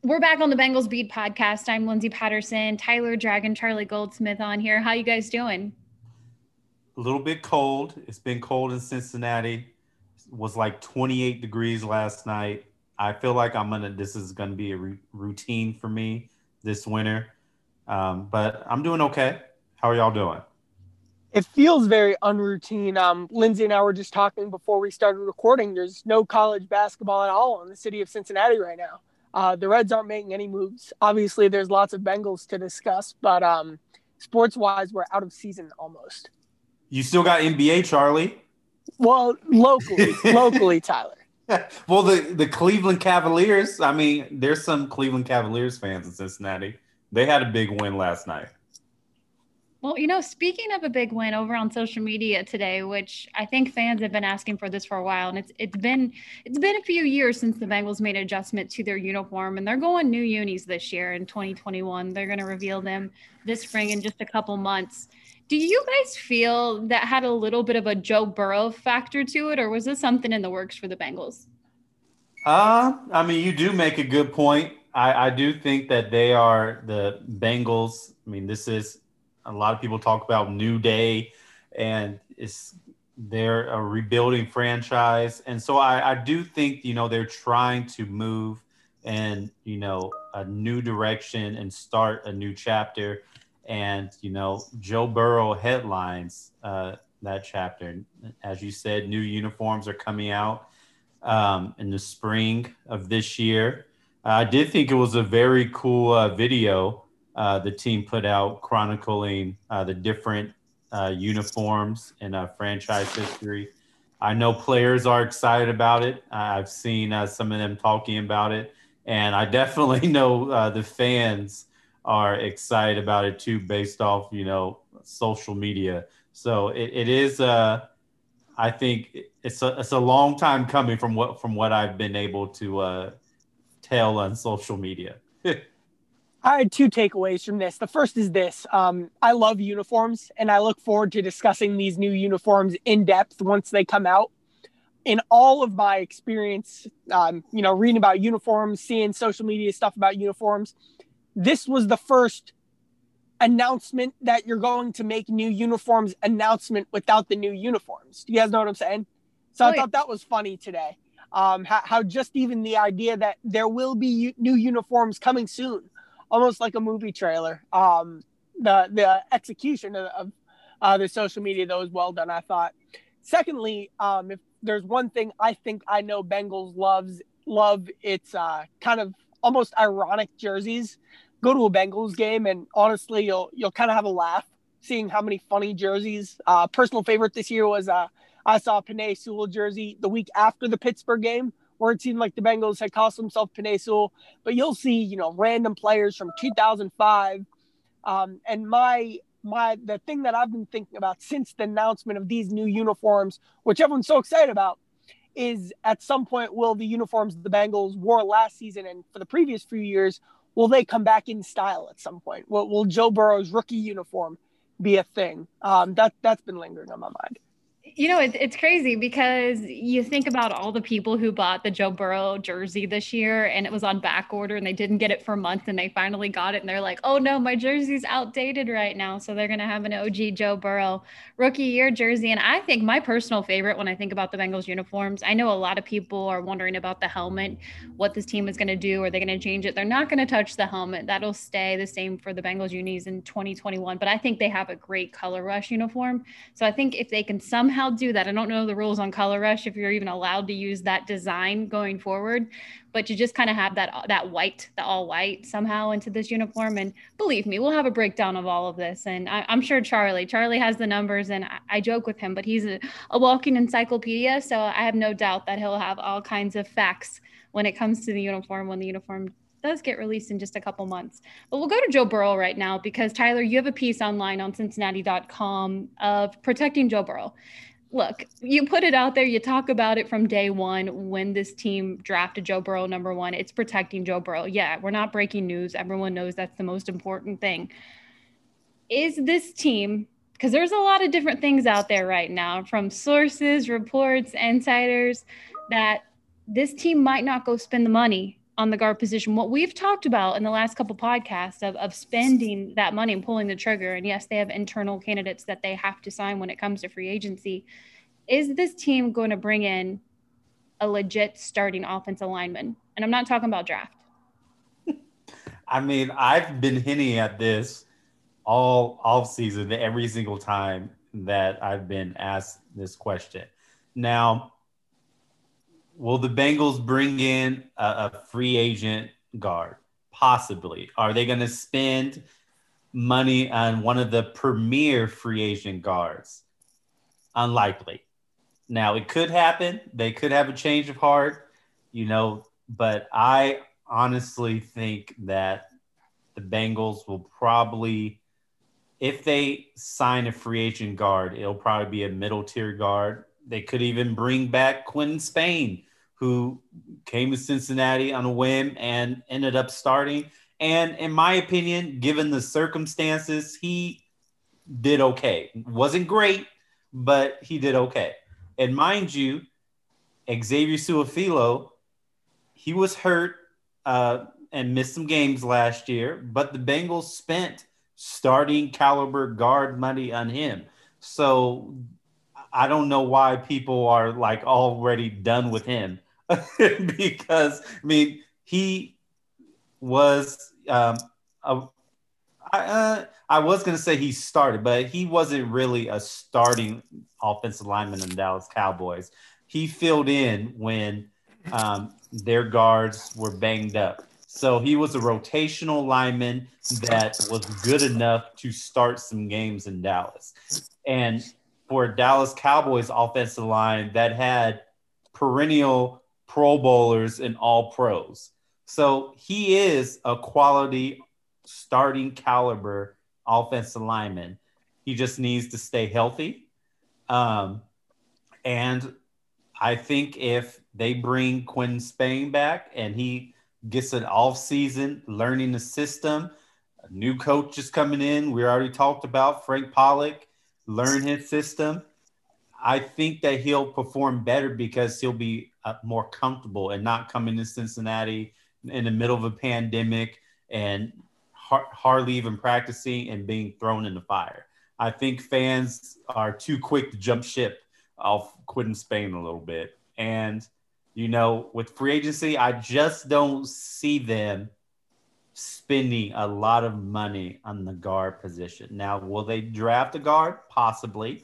We're back on the Bengals Beat podcast. I'm Lindsay Patterson, Tyler Dragon, Charlie Goldsmith on here. How you guys doing? A little bit cold. It's been cold in Cincinnati. It was like 28 degrees last night. I feel like this is gonna be a routine for me this winter. But I'm doing okay. How are y'all doing? It feels very unroutine. Lindsay and I were just talking before we started recording. There's no college basketball at all in the city of Cincinnati right now. The Reds aren't making any moves. Obviously, there's lots of Bengals to discuss, but sports-wise, we're out of season almost. You still got NBA, Charlie? Well, locally, Tyler. Well, the Cleveland Cavaliers. I mean, there's some Cleveland Cavaliers fans in Cincinnati. They had a big win last night. Well, speaking of a big win over on social media today, which I think fans have been asking for this for a while, and it's been a few years since the Bengals made an adjustment to their uniform, and they're going new unis this year in 2021. They're going to reveal them this spring in just a couple months. Do you guys feel that had a little bit of a Joe Burrow factor to it, or was this something in the works for the Bengals? I mean, you do make a good point. I do think that they are the Bengals. I mean, this is a lot of people talk about New Day, and they're a rebuilding franchise. And so I do think, they're trying to move in, a new direction and start a new chapter. And, Joe Burrow headlines that chapter. As you said, new uniforms are coming out in the spring of this year. I did think it was a very cool video the team put out chronicling the different uniforms in franchise history. I know players are excited about it. I've seen some of them talking about it. And I definitely know the fans are excited about it too, based off, social media. So it is, I think it's a long time coming from what I've been able to tell on social media. I had two takeaways from this. The first is this. I love uniforms, and I look forward to discussing these new uniforms in depth once they come out. In all of my experience, reading about uniforms, seeing social media stuff about uniforms, this was the first announcement that you're going to make new uniforms announcement without the new uniforms. Do you guys know what I'm saying? So I thought that was funny today. How just even the idea that there will be new uniforms coming soon, almost like a movie trailer. The execution of the social media, though, was well done, I thought. Secondly, if there's one thing I think I know Bengals love, it's kind of almost ironic jerseys. Go to a Bengals game, and honestly, you'll kind of have a laugh seeing how many funny jerseys. Personal favorite this year was I saw a Penei Sewell jersey the week after the Pittsburgh game, where it seemed like the Bengals had cost themselves Penei Sewell. But you'll see, random players from 2005. And the thing that I've been thinking about since the announcement of these new uniforms, which everyone's so excited about, is at some point, will the uniforms the Bengals wore last season and for the previous few years, will they come back in style at some point? Will Joe Burrow's rookie uniform be a thing? That's been lingering on my mind. It's crazy because you think about all the people who bought the Joe Burrow jersey this year and it was on back order and they didn't get it for months and they finally got it and they're like, oh no, my jersey's outdated right now. So they're going to have an OG Joe Burrow rookie year jersey. And I think my personal favorite when I think about the Bengals uniforms, I know a lot of people are wondering about the helmet, what this team is going to do. Are they going to change it? They're not going to touch the helmet. That'll stay the same for the Bengals unis in 2021. But I think they have a great color rush uniform. So I think if they can somehow do that. I don't know the rules on color rush if you're even allowed to use that design going forward, but you just kind of have that white, the all white somehow into this uniform. And believe me, we'll have a breakdown of all of this. And I'm sure Charlie has the numbers, and I joke with him, but he's a walking encyclopedia. So I have no doubt that he'll have all kinds of facts when it comes to the uniform, when the uniform does get released in just a couple months. But we'll go to Joe Burrow right now because, Tyler, you have a piece online on Cincinnati.com of protecting Joe Burrow. Look, you put it out there. You talk about it from day one when this team drafted Joe Burrow number one. It's protecting Joe Burrow. Yeah, we're not breaking news. Everyone knows that's the most important thing. Is this team, because there's a lot of different things out there right now from sources, reports, insiders, that this team might not go spend the money on the guard position. What we've talked about in the last couple podcasts of spending that money and pulling the trigger, and yes, they have internal candidates that they have to sign when it comes to free agency. Is this team going to bring in a legit starting offensive lineman? And I'm not talking about draft. I mean, I've been hinting at this all off season every single time that I've been asked this question. Now, will the Bengals bring in a free agent guard? Possibly. Are they going to spend money on one of the premier free agent guards? Unlikely. Now, it could happen. They could have a change of heart, but I honestly think that the Bengals will probably, if they sign a free agent guard, it'll probably be a middle tier guard. They could even bring back Quinton Spain, who came to Cincinnati on a whim and ended up starting. And in my opinion, given the circumstances, he did okay. Wasn't great, but he did okay. And mind you, Xavier Su'a-Filo, he was hurt and missed some games last year, but the Bengals spent starting caliber guard money on him. So I don't know why people are like already done with him because, I mean, he was I was going to say he started, but he wasn't really a starting offensive lineman in the Dallas Cowboys. He filled in when their guards were banged up. So he was a rotational lineman that was good enough to start some games in Dallas. And for a Dallas Cowboys offensive line that had perennial Pro Bowlers and all pros. So he is a quality starting caliber offensive lineman. He just needs to stay healthy. And I think if they bring Quinton Spain back and he gets an off season learning the system, a new coach is coming in. We already talked about Frank Pollock, learn his system. I think that he'll perform better because he'll be more comfortable and not coming to Cincinnati in the middle of a pandemic and hardly even practicing and being thrown in the fire. I think fans are too quick to jump ship off Quinton Spain a little bit. And, with free agency, I just don't see them spending a lot of money on the guard position. Now, will they draft a guard? Possibly.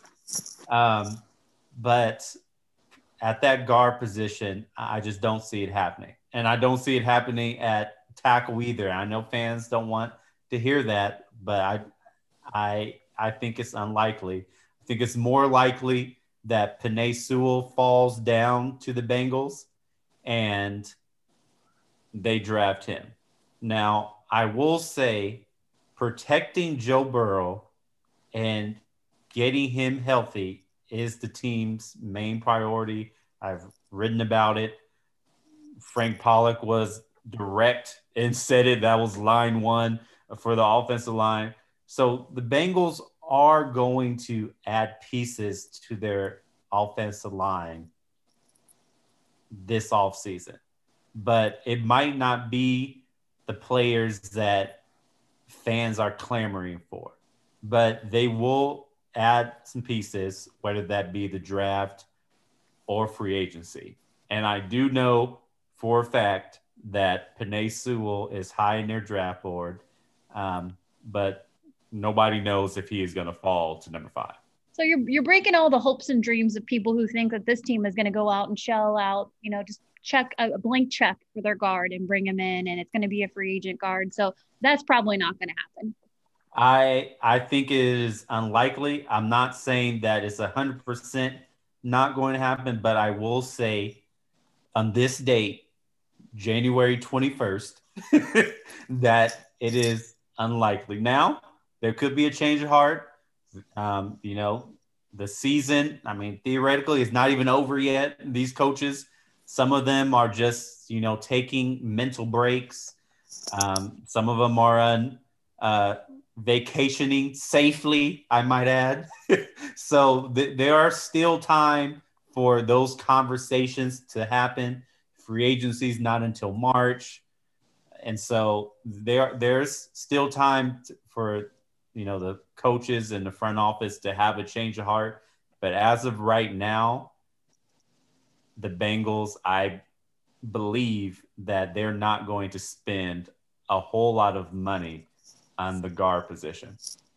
But at that guard position, I just don't see it happening. And I don't see it happening at tackle either. I know fans don't want to hear that, but I think it's unlikely. I think it's more likely that Penei Sewell falls down to the Bengals and they draft him. Now, I will say protecting Joe Burrow and getting him healthy is the team's main priority. I've written about it. Frank Pollock was direct and said it. That was line one for the offensive line. So the Bengals are going to add pieces to their offensive line this offseason. But it might not be the players that fans are clamoring for. But they will add some pieces, whether that be the draft or free agency. And I do know for a fact that Penei Sewell is high in their draft board, but nobody knows if he is going to fall to number 5. So you're breaking all the hopes and dreams of people who think that this team is going to go out and shell out, just check a blank check for their guard and bring him in, and it's going to be a free agent guard. So that's probably not going to happen. I think it is unlikely. I'm not saying that it's 100% not going to happen, but I will say on this date, January 21st, that it is unlikely. Now, there could be a change of heart. The season, theoretically, is not even over yet. These coaches, some of them are just, taking mental breaks. Some of them are on vacationing safely, I might add. So there are still time for those conversations to happen. Free agency is not until March. And so there's still time for, the coaches and the front office to have a change of heart. But as of right now, the Bengals, I believe that they're not going to spend a whole lot of money on the guard position.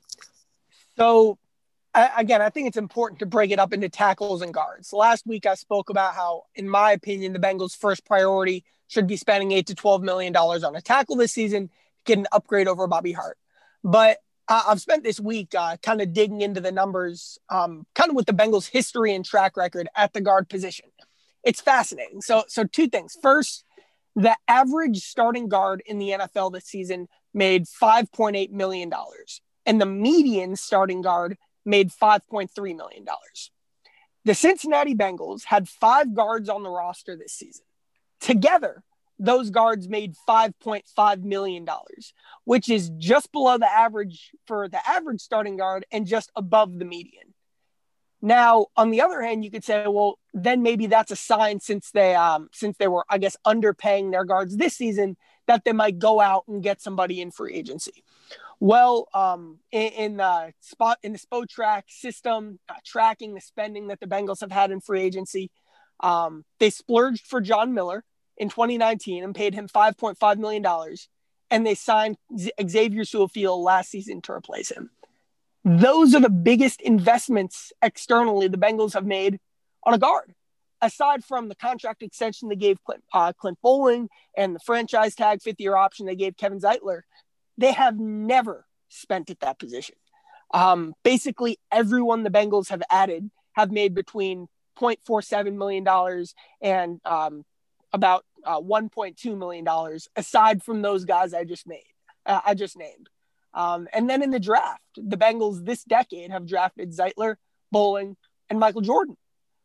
So, again, I think it's important to break it up into tackles and guards. Last week, I spoke about how, in my opinion, the Bengals' first priority should be spending $8 to $12 million on a tackle this season, get an upgrade over Bobby Hart. But I've spent this week kind of digging into the numbers, kind of with the Bengals' history and track record at the guard position. It's fascinating. So two things. First, the average starting guard in the NFL this season made $5.8 million, and the median starting guard made $5.3 million. The Cincinnati Bengals had 5 guards on the roster this season. Together, those guards made $5.5 million, which is just below the average for the average starting guard and just above the median. Now, on the other hand, you could say, well, then maybe that's a sign since they were, I guess, underpaying their guards this season, that they might go out and get somebody in free agency. Well, in the Spotrac system, tracking the spending that the Bengals have had in free agency, they splurged for John Miller in 2019 and paid him $5.5 million, and they signed Xavier Su'a-Filo last season to replace him. Those are the biggest investments externally the Bengals have made on a guard. Aside from the contract extension they gave Clint Boling and the franchise tag 5th-year option they gave Kevin Zeitler, they have never spent at that position. Basically, everyone the Bengals have added have made between $0.47 million and about $1.2 million, aside from those guys I just named. And then in the draft, the Bengals this decade have drafted Zeitler, Boling, and Michael Jordan.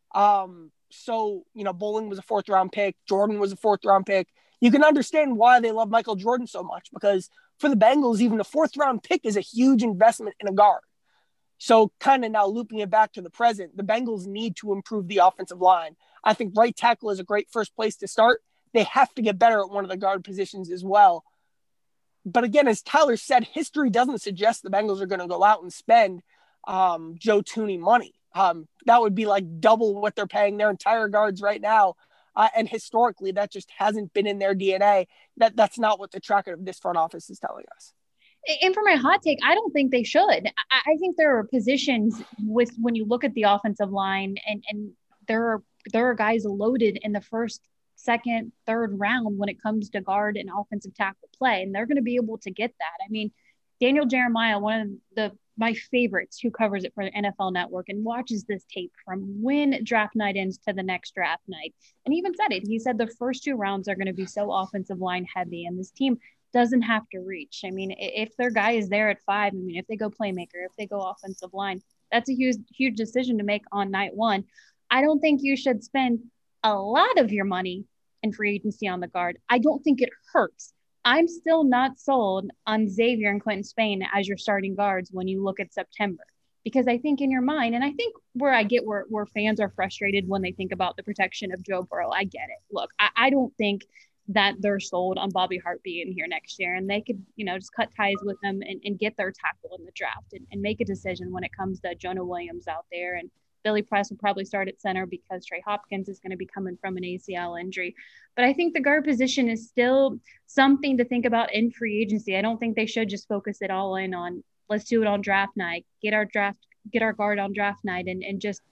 So, Boling was a 4th-round pick. Jordan was a 4th-round pick. You can understand why they love Michael Jordan so much, because for the Bengals, even a 4th-round pick is a huge investment in a guard. So kind of now looping it back to the present, the Bengals need to improve the offensive line. I think right tackle is a great first place to start. They have to get better at one of the guard positions as well. But again, as Tyler said, history doesn't suggest the Bengals are going to go out and spend Joe Thuney money. That would be like double what they're paying their entire guards right now. And historically, that just hasn't been in their DNA. That's not what the track of this front office is telling us. And for my hot take, I don't think they should. I think there are positions when you look at the offensive line, and there are guys loaded in the first, second, third round when it comes to guard and offensive tackle play, and they're going to be able to get that. I mean, Daniel Jeremiah, one of my favorites, who covers it for the NFL Network and watches this tape from when draft night ends to the next draft night, and even said it. He said the first 2 rounds are going to be so offensive line heavy, and this team doesn't have to reach. I mean, if their guy is there at 5, if they go playmaker, if they go offensive line, that's a huge decision to make on night 1. I don't think you should spend a lot of your money in free agency on the guard. I don't think it hurts. I'm still not sold on Xavier and Quentin Spain as your starting guards when you look at September, because I think in your mind, and I think where fans are frustrated when they think about the protection of Joe Burrow, I get it. Look, I don't think that they're sold on Bobby Hart being here next year, and they could, just cut ties with them and get their tackle in the draft and make a decision when it comes to Jonah Williams out there. And Billy Price will probably start at center because Trey Hopkins is going to be coming from an ACL injury. But I think the guard position is still something to think about in free agency. I don't think they should just focus it all in on, let's do it on draft night, get our guard on draft night, and just,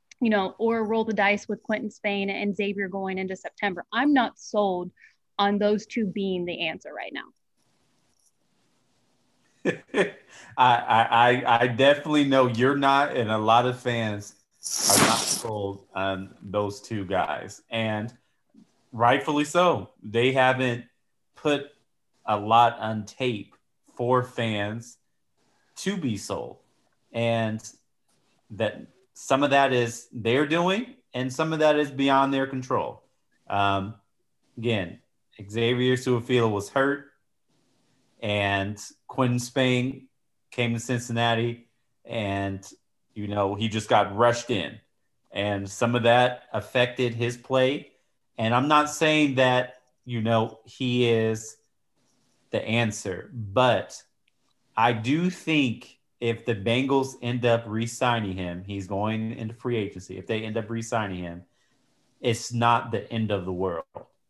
or roll the dice with Quentin Spain and Xavier going into September. I'm not sold on those 2 being the answer right now. I definitely know you're not, and a lot of fans are not sold on those 2 guys, and rightfully so. They haven't put a lot on tape for fans to be sold, and that some of that is they're doing, and some of that is beyond their control. Again, Xavier Su'a-Filo was hurt, and Quentin Spain came to Cincinnati, and he just got rushed in, and some of that affected his play. And I'm not saying that he is the answer. But I do think if the Bengals end up re-signing him, he's going into free agency. If they end up re-signing him, it's not the end of the world.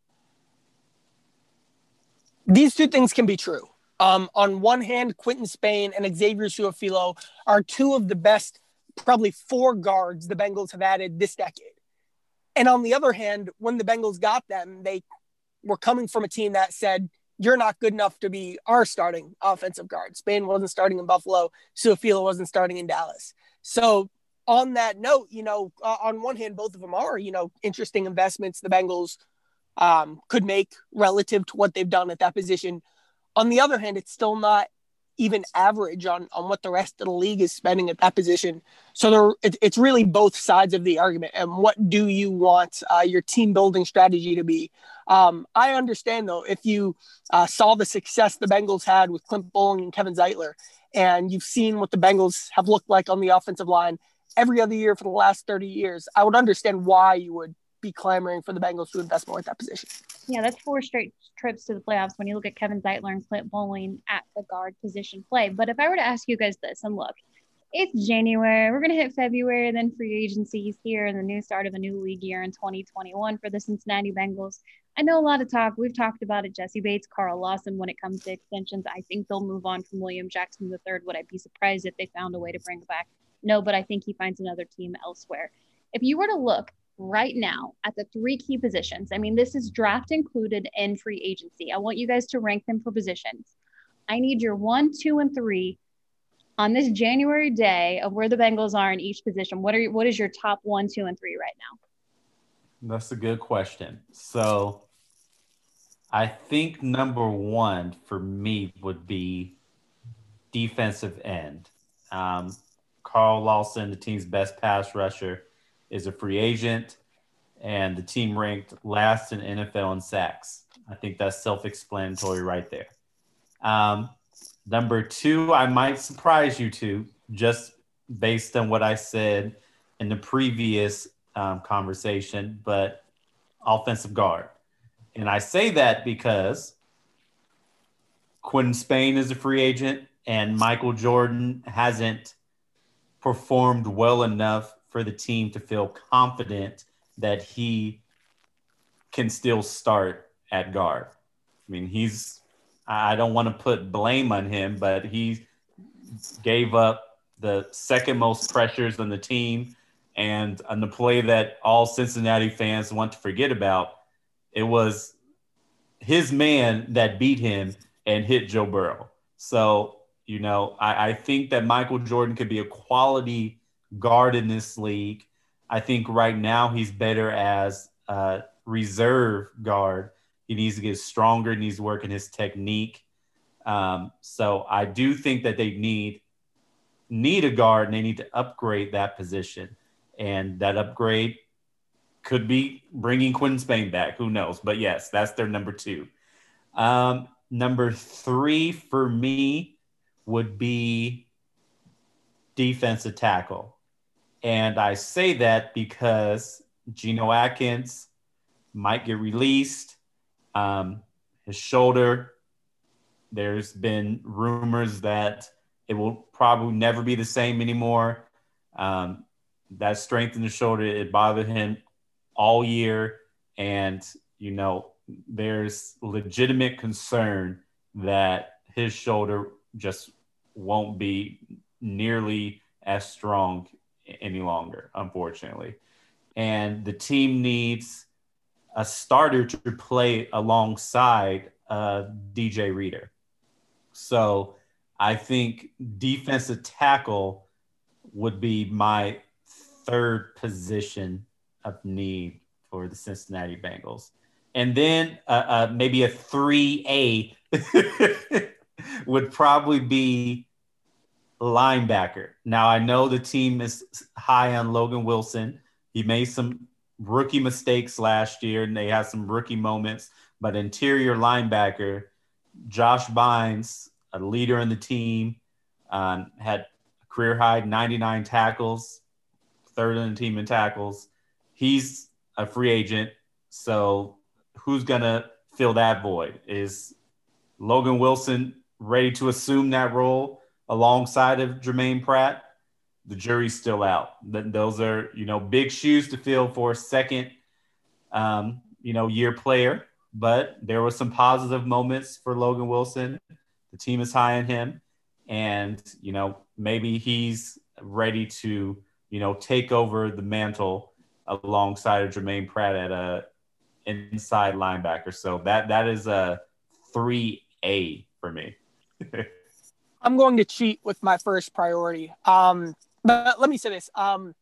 These two things can be true. On one hand, Quentin Spain and Xavier Su'a-Filo are two of the best, probably 4 guards the Bengals have added this decade. And on the other hand, when the Bengals got them, they were coming from a team that said, you're not good enough to be our starting offensive guard. Spain wasn't starting in Buffalo. Su'a-Filo wasn't starting in Dallas. So on that note, on one hand, both of them are, interesting investments the Bengals could make relative to what they've done at that position. On the other hand, it's still not even average on what the rest of the league is spending at that position. So it's really both sides of the argument. And what do you want your team building strategy to be? I understand, though, if you saw the success the Bengals had with Clint Boling and Kevin Zeitler, and you've seen what the Bengals have looked like on the offensive line every other year for the last 30 years, I would understand why you would be clamoring for the Bengals to invest more at that position. Yeah, that's 4 straight trips to the playoffs when you look at Kevin Zeitler and Clint Boling at the guard position play. But if I were to ask you guys this, and look, it's January, we're going to hit February, then free agencies here and the new start of a new league year in 2021 for the Cincinnati Bengals. I know a lot of talk. We've talked about it. Jesse Bates, Carl Lawson, when it comes to extensions, I think they'll move on from William Jackson III. Would I be surprised if they found a way to bring it back? No, but I think he finds another team elsewhere. If you were to look right now at the 3 key positions, I mean, this is draft included and free agency. I want you guys to rank them for positions. I need your 1, 2, and 3 on this January day of where the Bengals are in each position. What is your top 1, 2, and 3 right now? That's a good question. So I think number 1 for me would be defensive end. Carl Lawson, the team's best pass rusher, is a free agent, and the team ranked last in NFL in sacks. I think that's self-explanatory right there. Number 2, I might surprise you two, just based on what I said in the previous conversation, but offensive guard. And I say that because Quentin Spain is a free agent, and Michael Jordan hasn't performed well enough for the team to feel confident that he can still start at guard. I mean, I don't want to put blame on him, but he gave up the second most pressures on the team. And on the play that all Cincinnati fans want to forget about, it was his man that beat him and hit Joe Burrow. So, I think that Michael Jordan could be a quality guard in this league. I think right now he's better as a reserve guard. He needs to get stronger, needs to work in his technique. So I do think that they need a guard, and they need to upgrade that position. And that upgrade could be bringing Quentin Spain back. Who knows? But yes, that's their number 2. Number 3 for me would be defensive tackle. And I say that because Geno Atkins might get released. His shoulder, there's been rumors that it will probably never be the same anymore. That strength in the shoulder, it bothered him all year. And, there's legitimate concern that his shoulder just won't be nearly as strong any longer, unfortunately. And the team needs a starter to play alongside DJ Reader. So I think defensive tackle would be my 3rd position of need for the Cincinnati Bengals. And then maybe a 3A would probably be linebacker. Now, I know the team is high on Logan Wilson. He made some rookie mistakes last year, and they had some rookie moments. But interior linebacker, Josh Bynes, a leader in the team, had a career-high 99 tackles, 3rd in the team in tackles. He's a free agent, so who's going to fill that void? Is Logan Wilson ready to assume that role alongside of Jermaine Pratt? The jury's still out. Those are, big shoes to fill for a second, year player. But there were some positive moments for Logan Wilson. The team is high on him. And, maybe he's ready to, take over the mantle alongside of Jermaine Pratt at a inside linebacker. So that is a 3A for me. I'm going to cheat with my first priority. But let me say this.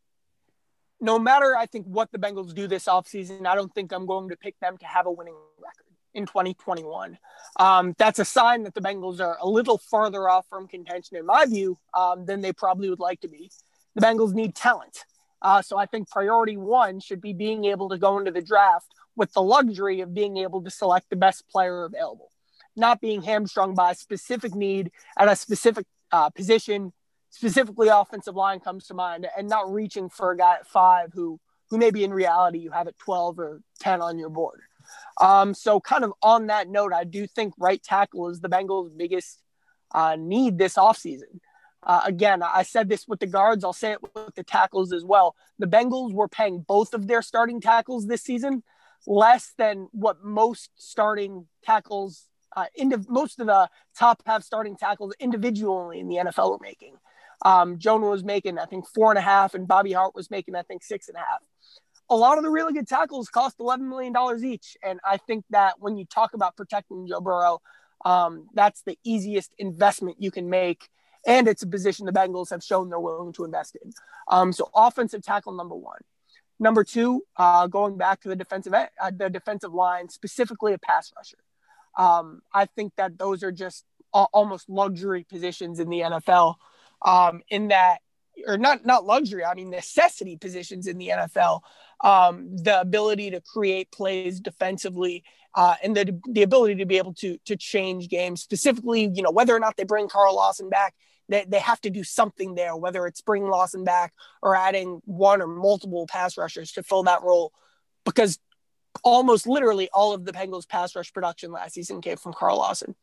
No matter, I think, what the Bengals do this offseason, I don't think I'm going to pick them to have a winning record in 2021. That's a sign that the Bengals are a little farther off from contention, in my view, than they probably would like to be. The Bengals need talent. So I think priority one should be being able to go into the draft with the luxury of being able to select the best player available, not being hamstrung by a specific need at a specific position. Specifically, offensive line comes to mind, and not reaching for a guy at 5 who maybe in reality you have at 12 or 10 on your board. So kind of on that note, I do think right tackle is the Bengals' biggest need this offseason. Again, I said this with the guards. I'll say it with the tackles as well. The Bengals were paying both of their starting tackles this season less than what most starting tackles, most of the top half starting tackles individually in the NFL were making. Jonah was making, I think, 4.5, and Bobby Hart was making, I think, 6.5. A lot of the really good tackles cost $11 million each. And I think that when you talk about protecting Joe Burrow, that's the easiest investment you can make. And it's a position the Bengals have shown they're willing to invest in. So offensive tackle, number one. Number two, going back to the defensive line, specifically a pass rusher. I think that those are just almost luxury positions in the NFL. In that, or not luxury, I mean necessity positions in the NFL. The ability to create plays defensively, and the ability to be able to change games. Specifically, whether or not they bring Carl Lawson back, they have to do something there, whether it's bringing Lawson back or adding one or multiple pass rushers to fill that role, because almost literally all of the Bengals pass rush production last season came from Carl Lawson.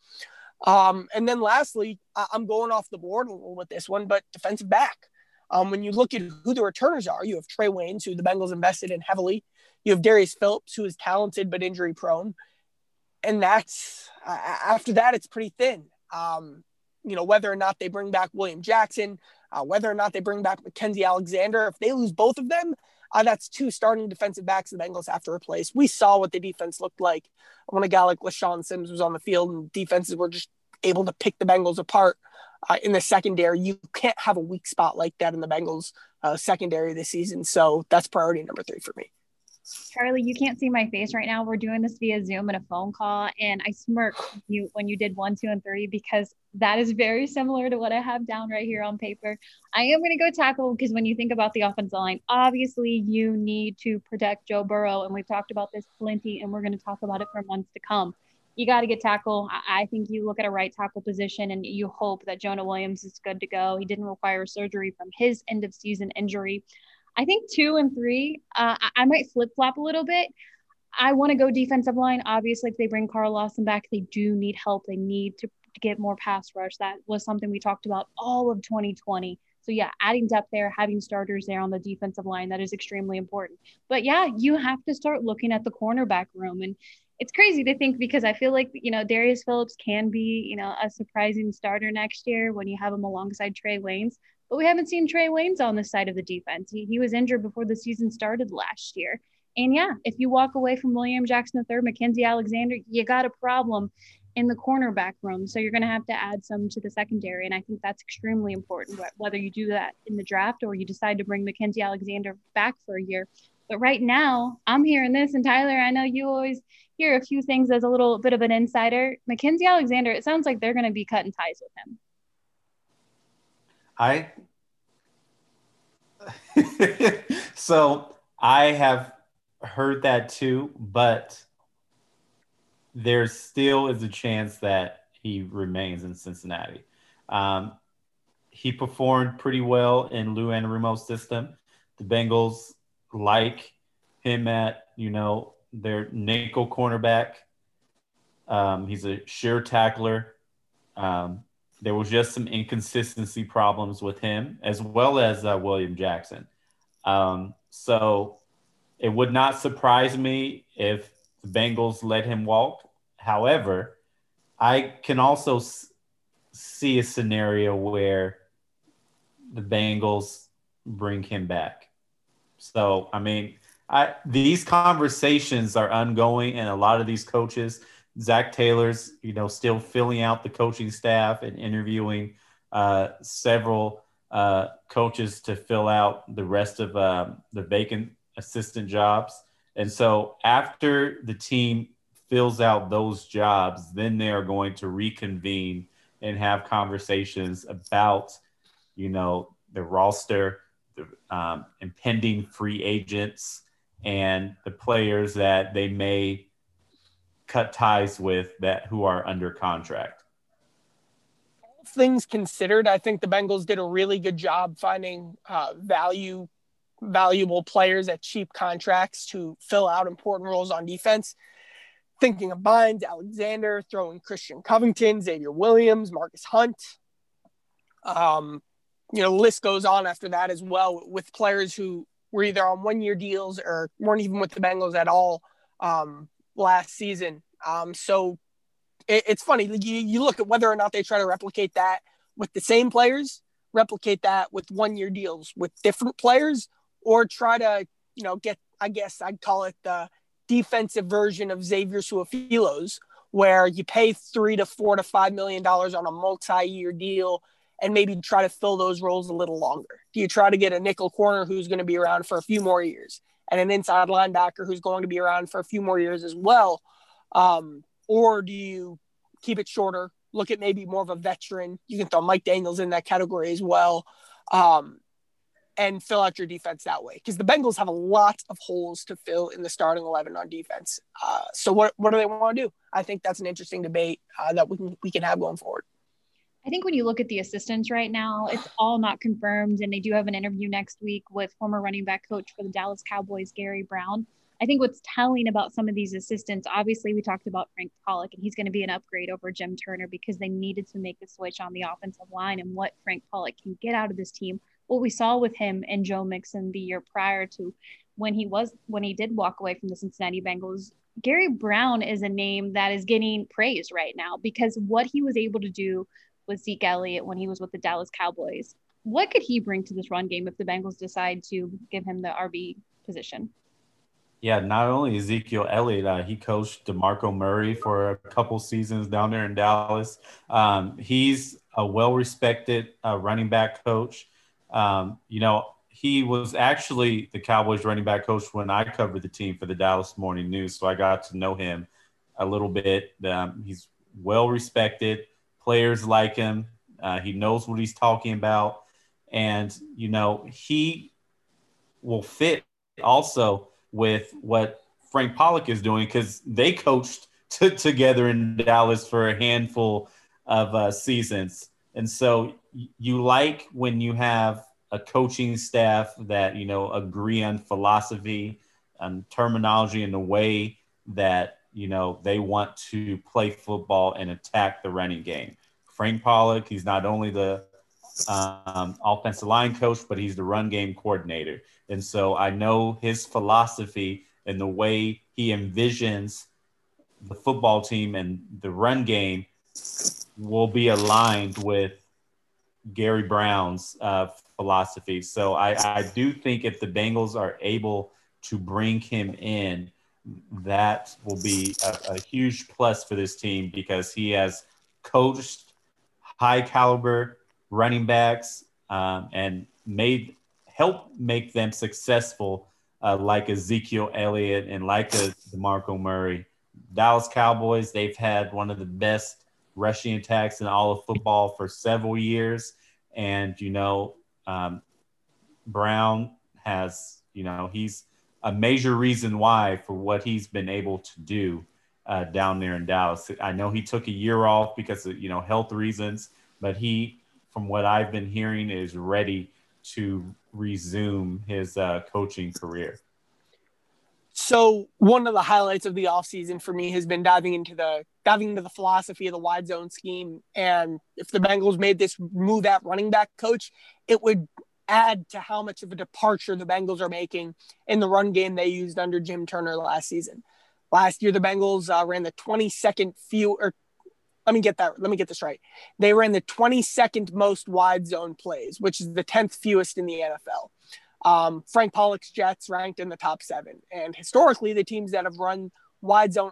And then lastly, I'm going off the board a little with this one, but defensive back. When you look at who the returners are, you have Trey Waynes, who the Bengals invested in heavily. You have Darius Phillips, who is talented but injury prone. And that's after that, it's pretty thin. Whether or not they bring back William Jackson, whether or not they bring back Mackenzie Alexander, if they lose both of them, that's 2 starting defensive backs the Bengals have to replace. We saw what the defense looked like when a guy like LaShawn Sims was on the field, and defenses were just able to pick the Bengals apart in the secondary. You can't have a weak spot like that in the Bengals secondary this season. So that's priority number 3 for me. Charlie, you can't see my face right now. We're doing this via Zoom and a phone call, and I smirked when you did 1, 2, and 3 because that is very similar to what I have down right here on paper. I am going to go tackle because when you think about the offensive line, obviously you need to protect Joe Burrow, and we've talked about this plenty, and we're going to talk about it for months to come. You got to get tackle. I think you look at a right tackle position and you hope that Jonah Williams is good to go. He didn't require surgery from his end of season injury. I think 2 and 3, I might flip-flop a little bit. I want to go defensive line. Obviously, if they bring Carl Lawson back, they do need help. They need to get more pass rush. That was something we talked about all of 2020. So, yeah, adding depth there, having starters there on the defensive line, that is extremely important. But, yeah, you have to start looking at the cornerback room. And it's crazy to think because I feel like, Darius Phillips can be, a surprising starter next year when you have him alongside Trey Waynes. But we haven't seen Trey Waynes on the side of the defense. He was injured before the season started last year. And, yeah, if you walk away from William Jackson III, Mackenzie Alexander, you got a problem in the cornerback room. So you're going to have to add some to the secondary. And I think that's extremely important, whether you do that in the draft or you decide to bring Mackenzie Alexander back for a year. But right now, I'm hearing this. And, Tyler, I know you always hear a few things as a little bit of an insider. Mackenzie Alexander, it sounds like they're going to be cutting ties with him. So I have heard that too, but there still is a chance that he remains in Cincinnati. He performed pretty well in Lou Anarumo's system. The Bengals like him at, their nickel cornerback. He's a sure tackler. There was just some inconsistency problems with him, as well as William Jackson. So it would not surprise me if the Bengals let him walk. However, I can also see a scenario where the Bengals bring him back. So, I mean, these conversations are ongoing, and a lot of these coaches, Zach Taylor's, still filling out the coaching staff and interviewing several coaches to fill out the rest of the vacant assistant jobs. And so after the team fills out those jobs, then they are going to reconvene and have conversations about, the roster, the impending free agents, and the players that they may cut ties with that who are under contract. All things considered, I think the Bengals did a really good job finding valuable players at cheap contracts to fill out important roles on defense. Thinking of Bynes, Alexander, throwing Christian Covington, Xavier Williams, Marcus Hunt. The list goes on after that as well, with players who were either on one-year deals or weren't even with the Bengals at all last season. So it's funny. You look at whether or not they try to replicate that with the same players, replicate that with one-year deals with different players, or try to, get, I guess I'd call it the defensive version of Xavier Su'a-Filo's, where you pay $3 to $4 to $5 million on a multi-year deal and maybe try to fill those roles a little longer? Do you try to get a nickel corner who's going to be around for a few more years and an inside linebacker who's going to be around for a few more years as well? Or do you keep it shorter, look at maybe more of a veteran? You can throw Mike Daniels in that category as well, and fill out your defense that way. Because the Bengals have a lot of holes to fill in the starting 11 on defense. So what do they want to do? I think that's an interesting debate that we can have going forward. I think when you look at the assistants right now, it's all not confirmed, and they do have an interview next week with former running back coach for the Dallas Cowboys, Gary Brown. I think what's telling about some of these assistants, obviously we talked about Frank Pollock, and he's going to be an upgrade over Jim Turner because they needed to make the switch on the offensive line and what Frank Pollock can get out of this team. What we saw with him and Joe Mixon the year prior to when he did walk away from the Cincinnati Bengals, Gary Brown is a name that is getting praised right now because what he was able to do with Zeke Elliott when he was with the Dallas Cowboys. What could he bring to this run game if the Bengals decide to give him the RB position? Yeah, not only Ezekiel Elliott, he coached DeMarco Murray for a couple seasons down there in Dallas. He's a well-respected running back coach. He was actually the Cowboys running back coach when I covered the team for the Dallas Morning News, so I got to know him a little bit. He's well-respected. Players like him. He knows what he's talking about. And, he will fit also with what Frank Pollock is doing because they coached together in Dallas for a handful of seasons. And so you like when you have a coaching staff that, agree on philosophy and terminology in the way that, they want to play football and attack the running game. Frank Pollock, he's not only the offensive line coach, but he's the run game coordinator. And so I know his philosophy and the way he envisions the football team and the run game will be aligned with Gary Brown's philosophy. So I do think if the Bengals are able to bring him in, that will be a huge plus for this team because he has coached high caliber running backs and help make them successful like Ezekiel Elliott and like DeMarco Murray. Dallas Cowboys, they've had one of the best rushing attacks in all of football for several years. And, Brown has, he's a major reason why for what he's been able to do down there in Dallas. I know he took a year off because of, health reasons, but he, from what I've been hearing, is ready to resume his coaching career. So one of the highlights of the offseason for me has been diving into the philosophy of the wide zone scheme. And if the Bengals made this move at running back coach, it would add to how much of a departure the Bengals are making in the run game they used under Jim Turner last season. Last year, the Bengals ran the 22nd let me get this right. They ran the 22nd most wide zone plays, which is the 10th fewest in the NFL. Frank Pollock's Jets ranked in the top 7. And historically, the teams that have run wide zone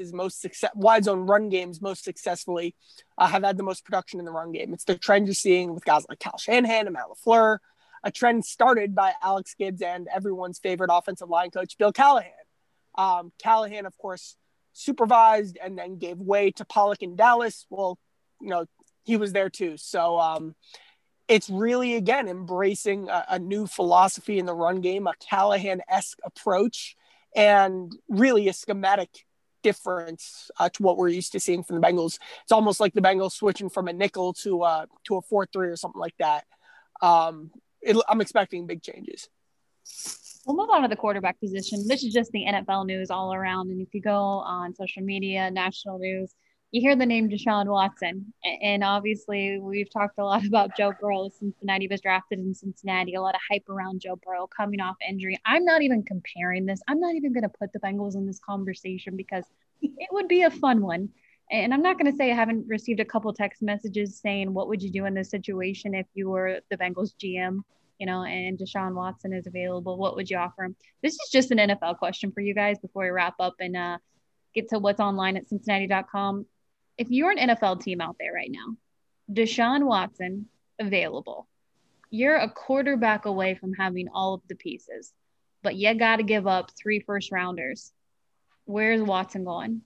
wide zone run games most successfully have had the most production in the run game. It's the trend you're seeing with guys like Kyle Shanahan and Matt LaFleur, a trend started by Alex Gibbs and everyone's favorite offensive line coach, Bill Callahan. Callahan, of course, supervised and then gave way to Pollock in Dallas. Well, he was there too. So, it's really, again, embracing a new philosophy in the run game, a Callahan-esque approach, and really a schematic difference to what we're used to seeing from the Bengals. It's almost like the Bengals switching from a nickel to a 4-3 or something like that. I'm expecting big changes. We'll move on to the quarterback position. This is just the NFL news all around. And if you go on social media, national news, you hear the name Deshaun Watson. And obviously, we've talked a lot about Joe Burrow. Cincinnati was drafted in Cincinnati. A lot of hype around Joe Burrow coming off injury. I'm not even comparing this. I'm not even going to put the Bengals in this conversation because it would be a fun one. And I'm not going to say I haven't received a couple text messages saying, what would you do in this situation if you were the Bengals GM? And Deshaun Watson is available. What would you offer him? This is just an NFL question for you guys before we wrap up and get to what's online at Cincinnati.com. If you're an NFL team out there right now, Deshaun Watson available, you're a quarterback away from having all of the pieces, but you got to give up 3 first-rounders. Where's Watson going?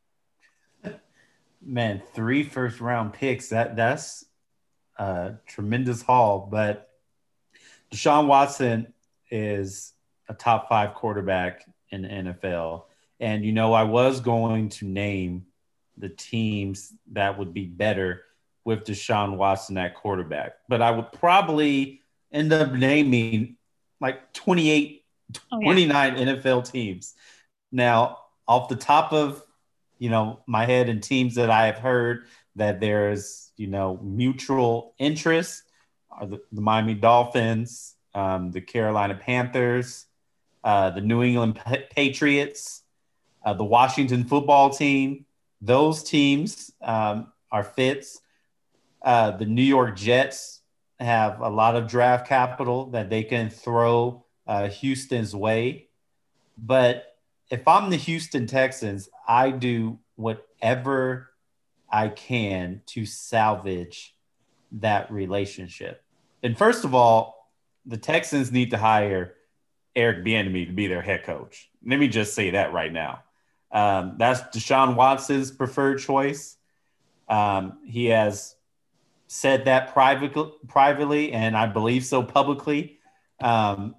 Man, 3 first-round picks. That's a tremendous haul, but Deshaun Watson is a top 5 quarterback in the NFL. And, I was going to name the teams that would be better with Deshaun Watson at quarterback, but I would probably end up naming like 29 NFL teams. Now, off the top of, my head and teams that I have heard that there's, mutual interest are the Miami Dolphins, the Carolina Panthers, the New England Patriots, the Washington football team. Those teams are fits. The New York Jets have a lot of draft capital that they can throw Houston's way. But if I'm the Houston Texans, I do whatever I can to salvage that relationship. And first of all, the Texans need to hire Eric Bieniemy to be their head coach. Let me just say that right now. That's Deshaun Watson's preferred choice. He has said that privately, and I believe so publicly. And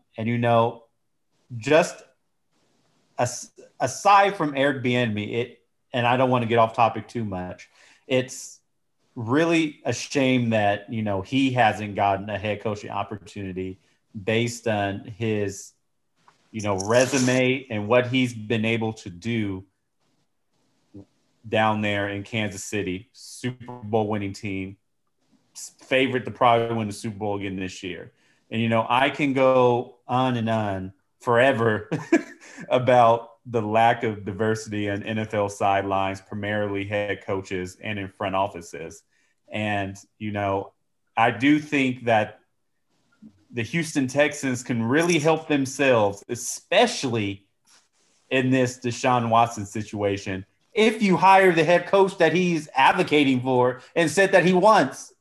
just aside from Eric Bieniemy, and I don't want to get off topic too much, it's really a shame that he hasn't gotten a head coaching opportunity based on his resume and what he's been able to do down there in Kansas City. Super Bowl winning team, favorite to probably win the Super Bowl again this year. And I can go on and on forever about the lack of diversity on NFL sidelines, primarily head coaches and in front offices. And I do think that the Houston Texans can really help themselves, especially in this Deshaun Watson situation, if you hire the head coach that he's advocating for and said that he wants.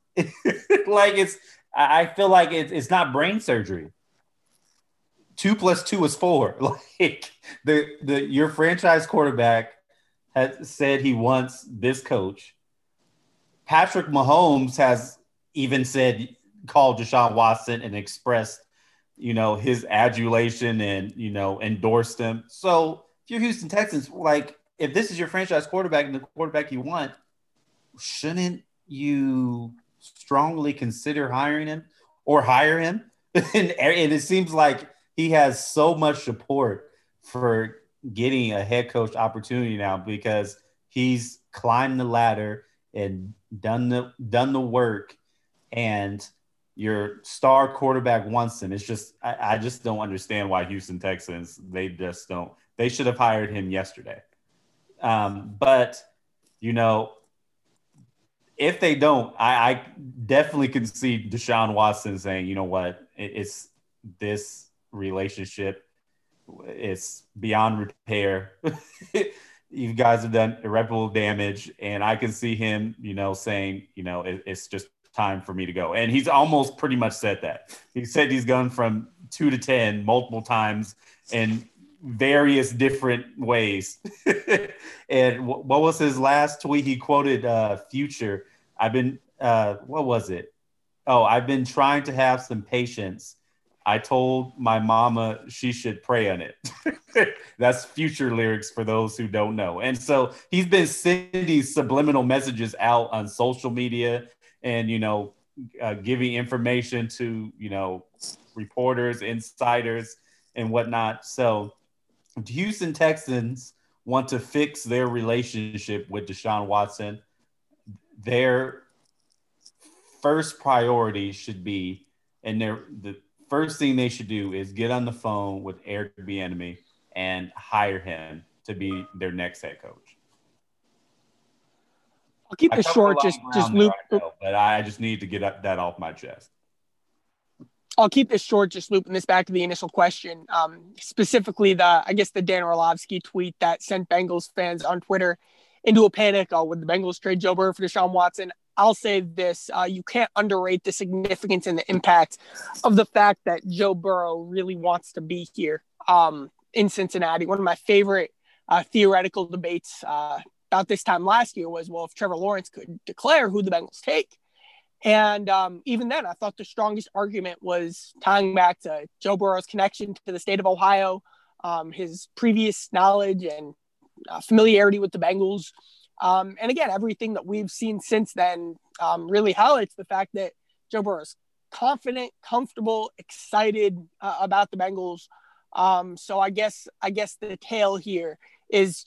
I feel like it's not brain surgery. 2 + 2 is 4. Like your franchise quarterback has said he wants this coach. Patrick Mahomes has even called Deshaun Watson and expressed, his adulation and, endorsed him. So if you're Houston Texans, if this is your franchise quarterback and the quarterback you want, shouldn't you strongly consider hiring him or hire him? And it seems like he has so much support for getting a head coach opportunity now because he's climbed the ladder and done the work, and your star quarterback wants him. It's just I just don't understand why Houston Texans, they just don't. They should have hired him yesterday. But you know, if they don't, I definitely can see Deshaun Watson saying, you know what, it's this relationship, it's beyond repair. You guys have done irreparable damage, and I can see him, saying, it's just time for me to go. And he's almost pretty much said that. He said he's gone from 2 to 10 multiple times in various different ways. And what was his last tweet? He quoted Future. What was it? Oh, I've been trying to have some patience. I told my mama she should pray on it. That's Future lyrics for those who don't know. And so he's been sending subliminal messages out on social media and, giving information to, reporters, insiders, and whatnot. So Houston Texans want to fix their relationship with Deshaun Watson. Their first priority should be, and the first thing they should do is get on the phone with Eric Bieniemy and hire him to be their next head coach. I'll keep this short. Just loop. But I just need to get that off my chest. I'll keep this short. Just looping this back to the initial question, specifically the Dan Orlovsky tweet that sent Bengals fans on Twitter into a panic. Would the Bengals trade Joe Burrow for Deshaun Watson? I'll say this, you can't underrate the significance and the impact of the fact that Joe Burrow really wants to be here in Cincinnati. One of my favorite theoretical debates about this time last year was, well, if Trevor Lawrence could declare who the Bengals take. And even then, I thought the strongest argument was tying back to Joe Burrow's connection to the state of Ohio, his previous knowledge and familiarity with the Bengals. And again, everything that we've seen since then really highlights the fact that Joe Burrow is confident, comfortable, excited about the Bengals. So I guess the tale here is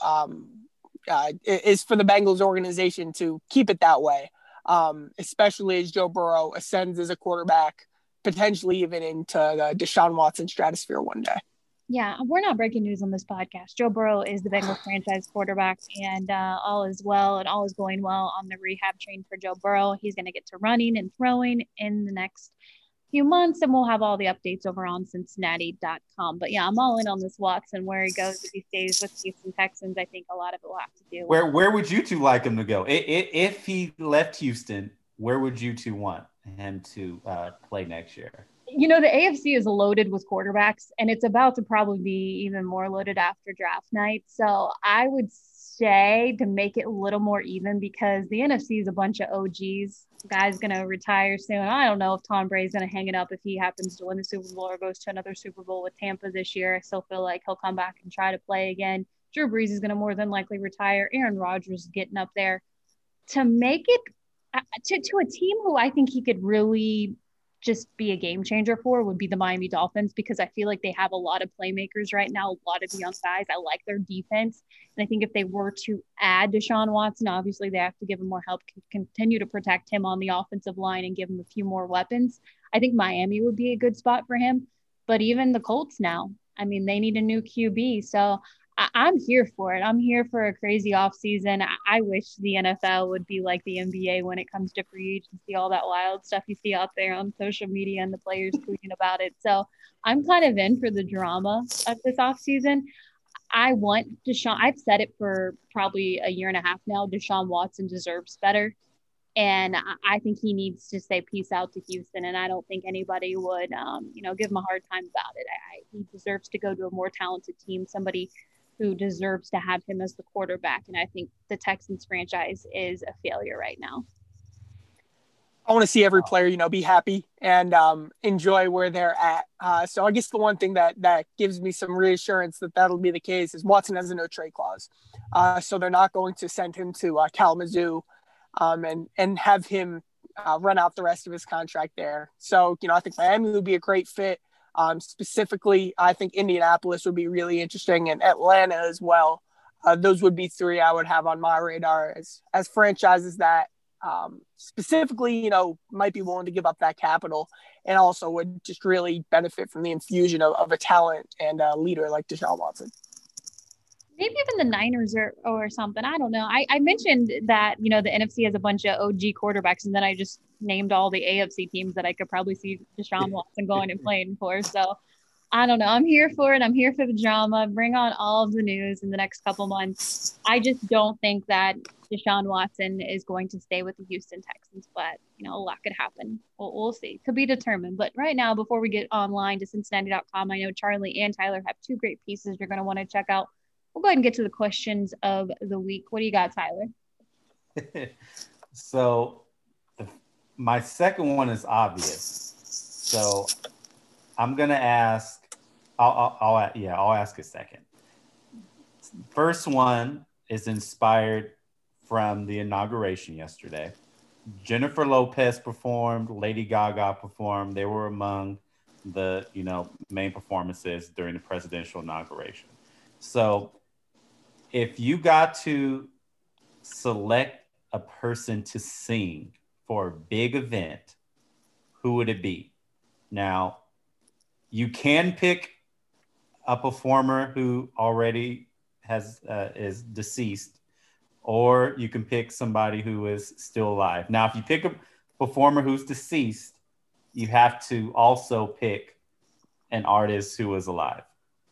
is for the Bengals organization to keep it that way, especially as Joe Burrow ascends as a quarterback, potentially even into the Deshaun Watson stratosphere one day. Yeah, we're not breaking news on this podcast. Joe Burrow is the Bengals franchise quarterback, and all is well and all is going well on the rehab train for Joe Burrow. He's going to get to running and throwing in the next few months, and we'll have all the updates over on Cincinnati.com. But yeah, I'm all in on this Watson, where he goes. If he stays with Houston Texans, I think a lot of it will have to do. Where would you two like him to go? If he left Houston, where would you two want him to play next year? The AFC is loaded with quarterbacks, and it's about to probably be even more loaded after draft night. So I would say to make it a little more even, because the NFC is a bunch of OGs. The guy's going to retire soon. I don't know if Tom Brady's going to hang it up if he happens to win the Super Bowl or goes to another Super Bowl with Tampa this year. I still feel like he'll come back and try to play again. Drew Brees is going to more than likely retire. Aaron Rodgers is getting up there. To make it to a team who I think he could really just be a game changer for would be the Miami Dolphins, because I feel like they have a lot of playmakers right now, a lot of young guys. I like their defense. And I think if they were to add Deshaun Watson, obviously they have to give him more help, continue to protect him on the offensive line and give him a few more weapons. I think Miami would be a good spot for him. But even the Colts now, I mean, they need a new QB. So I'm here for it. I'm here for a crazy offseason. I wish the NFL would be like the NBA when it comes to free agency, all that wild stuff you see out there on social media and the players tweeting about it. So I'm kind of in for the drama of this offseason. I want Deshaun. I've said it for probably a year and a half now. Deshaun Watson deserves better. And I think he needs to say peace out to Houston. And I don't think anybody would, give him a hard time about it. He deserves to go to a more talented team, somebody who deserves to have him as the quarterback. And I think the Texans franchise is a failure right now. I want to see every player, be happy and enjoy where they're at. So I guess the one thing that gives me some reassurance that that'll be the case is Watson has a no trade clause. So they're not going to send him to Kalamazoo and have him run out the rest of his contract there. So, I think Miami would be a great fit. Specifically, I think Indianapolis would be really interesting, and Atlanta as well. Those would be three I would have on my radar as franchises that specifically, might be willing to give up that capital and also would just really benefit from the infusion of a talent and a leader like Deshaun Watson. Maybe even the Niners or something. I don't know. I mentioned that, the NFC has a bunch of OG quarterbacks, and then I just named all the AFC teams that I could probably see Deshaun Watson going and playing for. So I don't know. I'm here for it. I'm here for the drama. Bring on all of the news in the next couple months. I just don't think that Deshaun Watson is going to stay with the Houston Texans, but a lot could happen. We'll see. To be determined. But right now, before we get online to Cincinnati.com, I know Charlie and Tyler have two great pieces you're going to want to check out. We'll go ahead and get to the questions of the week. What do you got, Tyler? So my second one is obvious. So I'm going to ask, I'll ask a second. First one is inspired from the inauguration yesterday. Jennifer Lopez performed, Lady Gaga performed. They were among the, main performances during the presidential inauguration. So if you got to select a person to sing for a big event, who would it be? Now, you can pick a performer who already is deceased, or you can pick somebody who is still alive. Now, if you pick a performer who's deceased, you have to also pick an artist who is alive.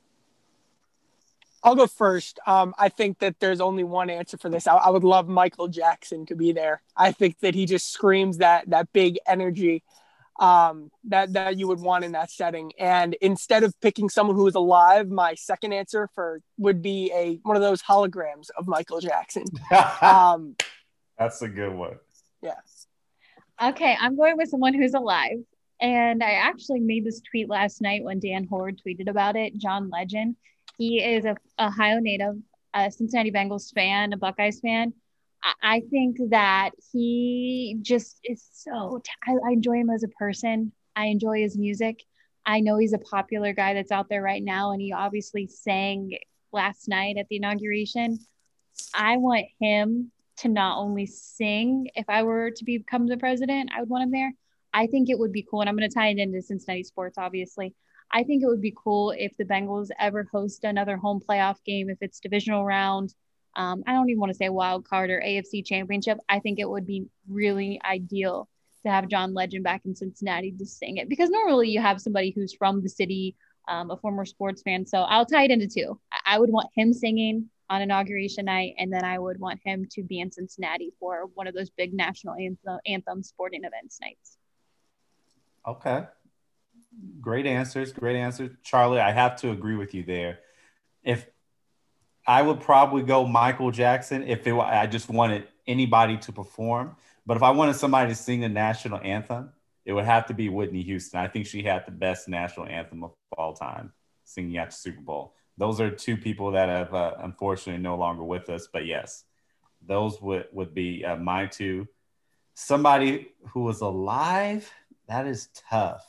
I'll go first. I think that there's only one answer for this. I would love Michael Jackson to be there. I think that he just screams that big energy that you would want in that setting. And instead of picking someone who is alive, my second answer would be one of those holograms of Michael Jackson. That's a good one. Yeah. Okay, I'm going with someone who's alive. And I actually made this tweet last night when Dan Horde tweeted about it. John Legend. He is a Ohio native, a Cincinnati Bengals fan, a Buckeyes fan. I think that he just is I enjoy him as a person. I enjoy his music. I know he's a popular guy that's out there right now, and he obviously sang last night at the inauguration. I want him to not only sing. If I were to become the president, I would want him there. I think it would be cool, and I'm going to tie it into Cincinnati sports, obviously. I think it would be cool if the Bengals ever host another home playoff game, if it's divisional round. I don't even want to say wild card or AFC championship. I think it would be really ideal to have John Legend back in Cincinnati to sing it, because normally you have somebody who's from the city, a former sports fan. So I'll tie it into two. I would want him singing on inauguration night, and then I would want him to be in Cincinnati for one of those big national anthem sporting events nights. Okay. Great answers. Charlie, I have to agree with you there. If I would probably go Michael Jackson I just wanted anybody to perform. But if I wanted somebody to sing the national anthem, it would have to be Whitney Houston. I think she had the best national anthem of all time, singing at the Super Bowl. Those are two people that have unfortunately no longer with us. But yes, those would be my two. Somebody who was alive, that is tough.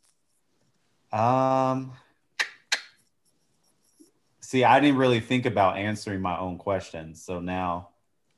See, I didn't really think about answering my own questions. So now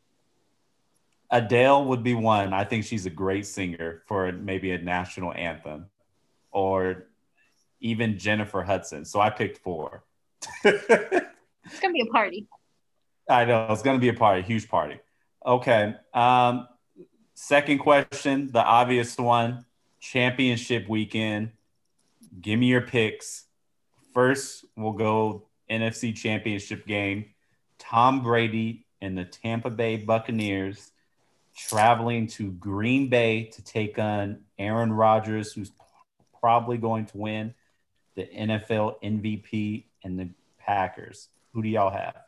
Adele would be one. I think she's a great singer for maybe a national anthem, or even Jennifer Hudson. So I picked 4. It's going to be a party. I know, it's going to be a party, huge party. Okay. Second question, the obvious one, championship weekend. Give me your picks. First, we'll go NFC Championship game. Tom Brady and the Tampa Bay Buccaneers traveling to Green Bay to take on Aaron Rodgers, who's probably going to win the NFL MVP, and the Packers. Who do y'all have?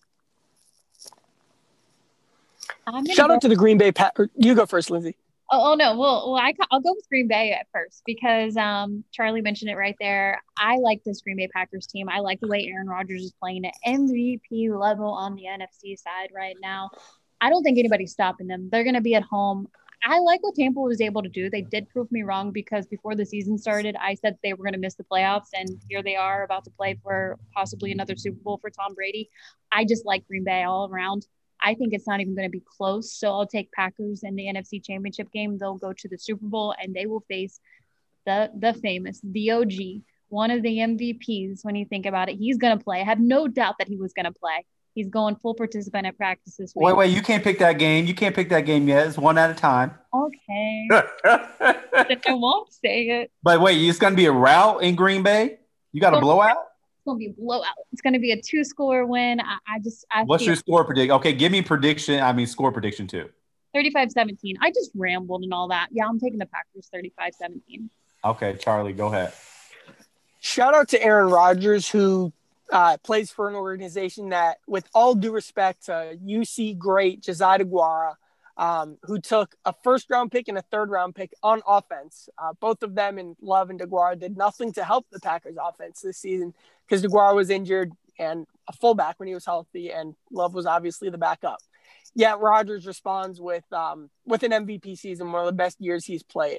Shout out to the Green Bay Packers. You go first, Lindsay. Oh no. Well, I'll go with Green Bay at first, because Charlie mentioned it right there. I like this Green Bay Packers team. I like the way Aaron Rodgers is playing at MVP level on the NFC side right now. I don't think anybody's stopping them. They're going to be at home. I like what Tampa was able to do. They did prove me wrong because before the season started, I said they were going to miss the playoffs, and here they are about to play for possibly another Super Bowl for Tom Brady. I just like Green Bay all around. I think it's not even going to be close. So I'll take Packers in the NFC Championship game. They'll go to the Super Bowl and they will face the famous, the OG, one of the MVPs when you think about it. He's going to play. I have no doubt that he was going to play. He's going full participant at practice this week. Wait, you can't pick that game. You can't pick that game yet. It's one at a time. Okay. Then I won't say it. But wait, it's going to be a rout in Green Bay? You got a blowout? It's going to be a blowout. It's going to be a 2-score win. What's your score prediction? Okay, give me score prediction too. 35-17. I just rambled and all that. Yeah, I'm taking the Packers 35-17. Okay, Charlie, go ahead. Shout out to Aaron Rodgers, who plays for an organization that, with all due respect to UC great Josiah DeGuara, who took a first-round pick and a third-round pick on offense. Both of them, in Love and DeGuara, did nothing to help the Packers offense this season because DeGuara was injured and a fullback when he was healthy, and Love was obviously the backup. Yet Rodgers responds with an MVP season, one of the best years he's played.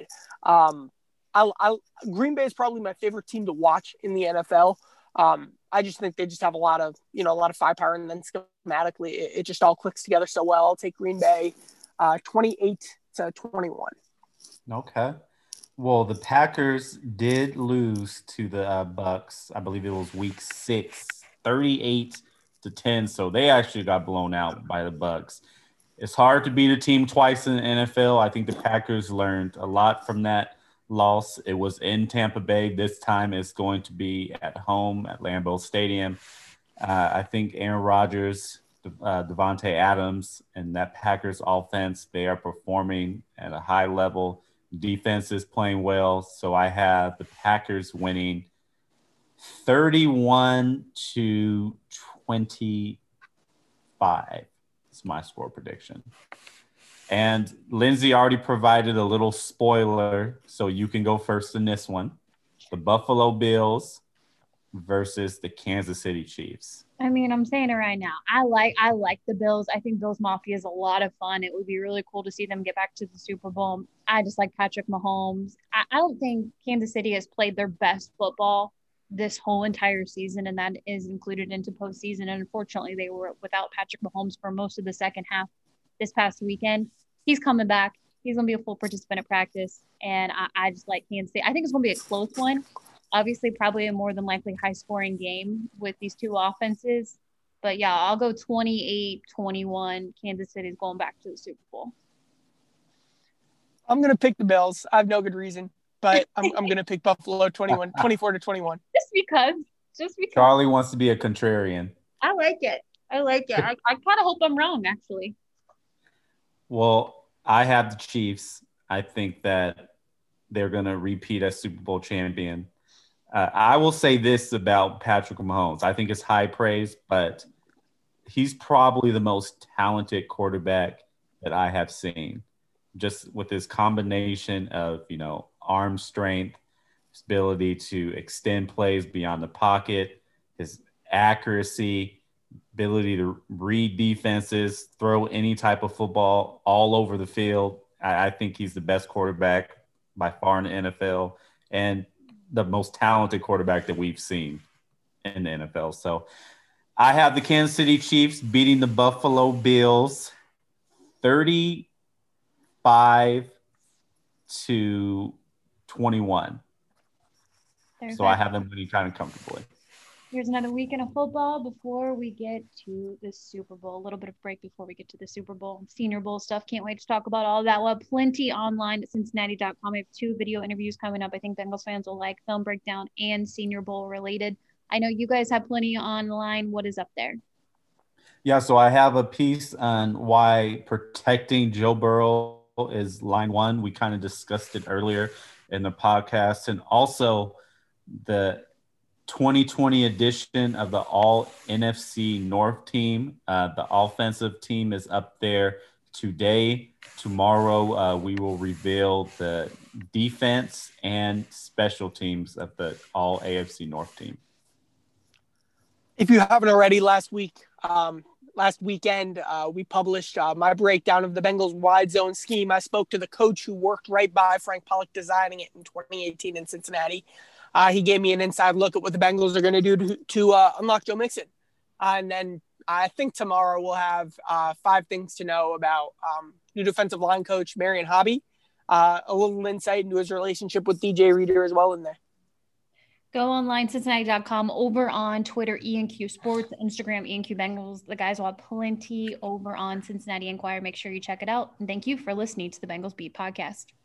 Green Bay is probably my favorite team to watch in the NFL. I just think they just have a lot of firepower, and then schematically it just all clicks together so well. I'll take Green Bay 28-21. Okay. Well, the Packers did lose to the Bucks. I believe it was week 6, 38-10. So they actually got blown out by the Bucks. It's hard to beat a team twice in the NFL. I think the Packers learned a lot from that loss. It was in Tampa Bay. This time it's going to be at home at Lambeau Stadium. I think Aaron Rodgers, Devontae Adams, and that Packers offense, they are performing at a high level. Defense is playing well. So I have the Packers winning 31-25. It's my score prediction. And Lindsay already provided a little spoiler, so you can go first in this one. The Buffalo Bills versus the Kansas City Chiefs. I mean, I'm saying it right now. I like the Bills. I think Bills Mafia is a lot of fun. It would be really cool to see them get back to the Super Bowl. I just like Patrick Mahomes. I don't think Kansas City has played their best football this whole entire season, and that is included into postseason. And unfortunately, they were without Patrick Mahomes for most of the second half this past weekend. He's coming back. He's going to be a full participant at practice, and I just like Kansas City. I think it's going to be a close one. Obviously, probably a more than likely high-scoring game with these two offenses. But, yeah, I'll go 28-21. Kansas City's going back to the Super Bowl. I'm going to pick the Bills. I have no good reason, but I'm going to pick Buffalo 24-21. Just because. Charlie wants to be a contrarian. I like it. I kind of hope I'm wrong, actually. Well, I have the Chiefs. I think that they're going to repeat as Super Bowl champion. I will say this about Patrick Mahomes. I think it's high praise, but he's probably the most talented quarterback that I have seen. Just with his combination of, arm strength, his ability to extend plays beyond the pocket, his accuracy, ability to read defenses, throw any type of football all over the field. I think he's the best quarterback by far in the NFL and the most talented quarterback that we've seen in the NFL. So I have the Kansas City Chiefs beating the Buffalo Bills 35-21. So I have them winning kind of comfortably. Here's another weekend of football before we get to the Super Bowl. A little bit of break before we get to the Super Bowl. Senior Bowl stuff. Can't wait to talk about all of that. We'll have plenty online at Cincinnati.com. I have 2 video interviews coming up. I think Bengals fans will like film breakdown and Senior Bowl related. I know you guys have plenty online. What is up there? Yeah, so I have a piece on why protecting Joe Burrow is line one. We kind of discussed it earlier in the podcast. And also the 2020 edition of the All NFC North team. The offensive team is up there today. Tomorrow, we will reveal the defense and special teams of the All AFC North team. If you haven't already, last last weekend, we published my breakdown of the Bengals wide zone scheme. I spoke to the coach who worked right by Frank Pollock designing it in 2018 in Cincinnati. He gave me an inside look at what the Bengals are going to do to unlock Joe Mixon. And then I think tomorrow we'll have 5 things to know about new defensive line coach Marion Hobby. A little insight into his relationship with DJ Reader as well in there. Go online, Cincinnati.com, over on Twitter, ENQ Sports, Instagram, ENQ Bengals. The guys will have plenty over on Cincinnati Enquirer. Make sure you check it out. And thank you for listening to the Bengals Beat podcast.